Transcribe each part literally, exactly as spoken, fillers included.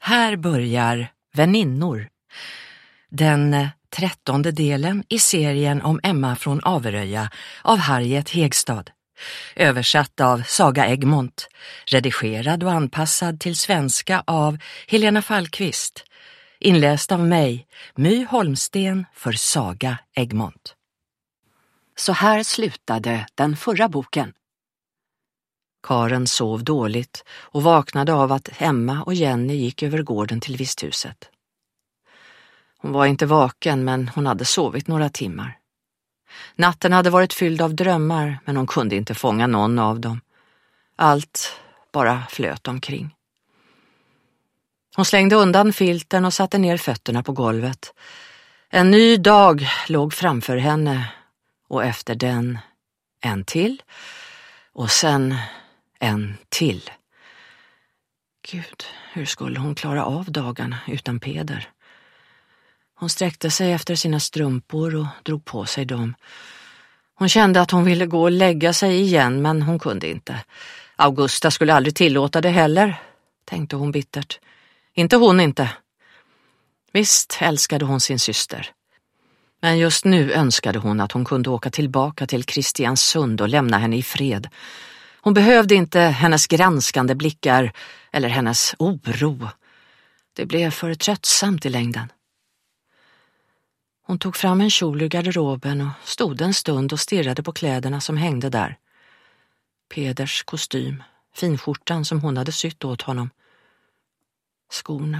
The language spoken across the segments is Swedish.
Här börjar Väninnor, den trettonde delen i serien om Emma från Averöja av Harriet Hegstad. Översatt av Saga Egmont, redigerad och anpassad till svenska av Helena Fallqvist. Inläst av mig, My Holmsten, för Saga Egmont. Så här slutade den förra boken. Karen sov dåligt och vaknade av att Emma och Jenny gick över gården till visthuset. Hon var inte vaken, men hon hade sovit några timmar. Natten hade varit fylld av drömmar, men hon kunde inte fånga någon av dem. Allt bara flöt omkring. Hon slängde undan filten och satte ner fötterna på golvet. En ny dag låg framför henne, och efter den en till, och sen en till. Gud, hur skulle hon klara av dagarna utan Peder? Hon sträckte sig efter sina strumpor och drog på sig dem. Hon kände att hon ville gå och lägga sig igen, men hon kunde inte. Augusta skulle aldrig tillåta det heller, tänkte hon bittert. Inte hon inte. Visst älskade hon sin syster. Men just nu önskade hon att hon kunde åka tillbaka till Kristiansund och lämna henne i fred. Hon behövde inte hennes granskande blickar eller hennes oro. Det blev för tröttsamt i längden. Hon tog fram en kjol ur garderoben och stod en stund och stirrade på kläderna som hängde där. Peders kostym, finskjortan som hon hade sytt åt honom. Skorna.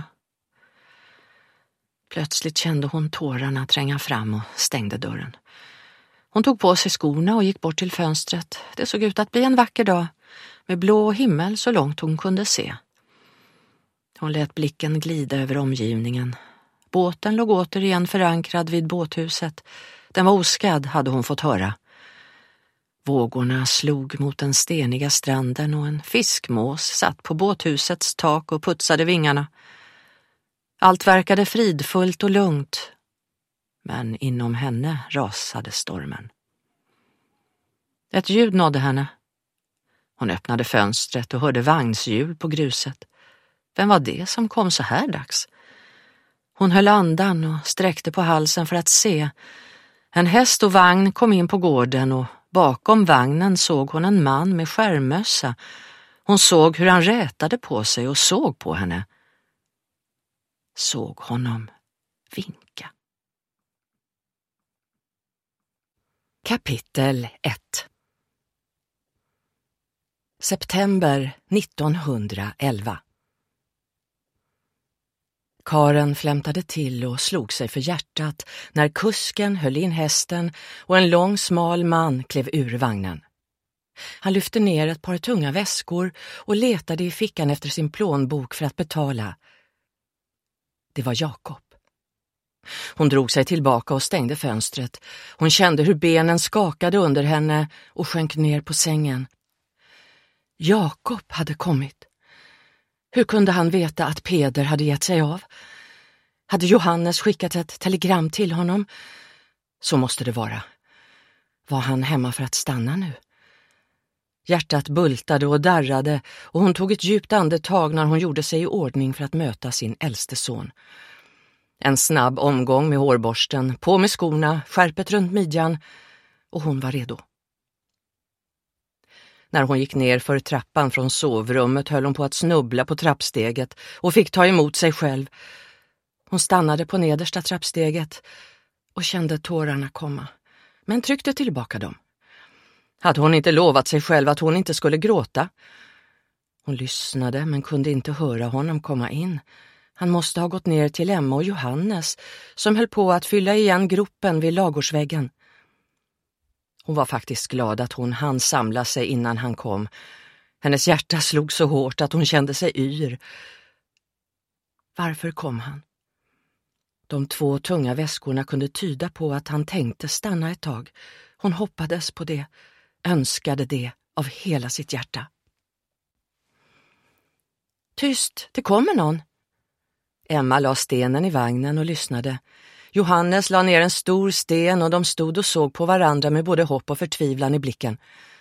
Plötsligt kände hon tårarna tränga fram och stängde dörren. Hon tog på sig skorna och gick bort till fönstret. Det såg ut att bli en vacker dag, med blå himmel så långt hon kunde se. Hon lät blicken glida över omgivningen. Båten låg återigen förankrad vid båthuset. Den var oskadd, hade hon fått höra. Vågorna slog mot den steniga stranden och en fiskmås satt på båthusets tak och putsade vingarna. Allt verkade fridfullt och lugnt, men inom henne rasade stormen. Ett ljud nådde henne. Hon öppnade fönstret och hörde vagnshjul på gruset. Vem var det som kom så här dags? Hon höll andan och sträckte på halsen för att se. En häst och vagn kom in på gården och bakom vagnen såg hon en man med skärmössa. Hon såg hur han rätade på sig och såg på henne. Såg honom vinka. Kapitel ett. September nittonhundraelva. Karen flämtade till och slog sig för hjärtat när kusken höll in hästen och en lång smal man klev ur vagnen. Han lyfte ner ett par tunga väskor och letade i fickan efter sin plånbok för att betala. Det var Jakob. Hon drog sig tillbaka och stängde fönstret. Hon kände hur benen skakade under henne och sjönk ner på sängen. Jakob hade kommit. Hur kunde han veta att Peder hade gett sig av? Hade Johannes skickat ett telegram till honom? Så måste det vara. Var han hemma för att stanna nu? Hjärtat bultade och darrade och hon tog ett djupt andetag när hon gjorde sig i ordning för att möta sin äldste son. En snabb omgång med hårborsten, på med skorna, skärpet runt midjan, och hon var redo. När hon gick ner för trappan från sovrummet höll hon på att snubbla på trappsteget och fick ta emot sig själv. Hon stannade på nedersta trappsteget och kände tårarna komma, men tryckte tillbaka dem. Hade hon inte lovat sig själv att hon inte skulle gråta? Hon lyssnade men kunde inte höra honom komma in. Han måste ha gått ner till Emma och Johannes som höll på att fylla igen gropen vid lagårdsväggen. Hon var faktiskt glad att hon hann samla sig innan han kom. Hennes hjärta slog så hårt att hon kände sig yr. Varför kom han? De två tunga väskorna kunde tyda på att han tänkte stanna ett tag. Hon hoppades på det, önskade det av hela sitt hjärta. Tyst, det kommer någon. Emma la stenen i vagnen och lyssnade. Johannes la ner en stor sten och de stod och såg på varandra med både hopp och förtvivlan i blicken.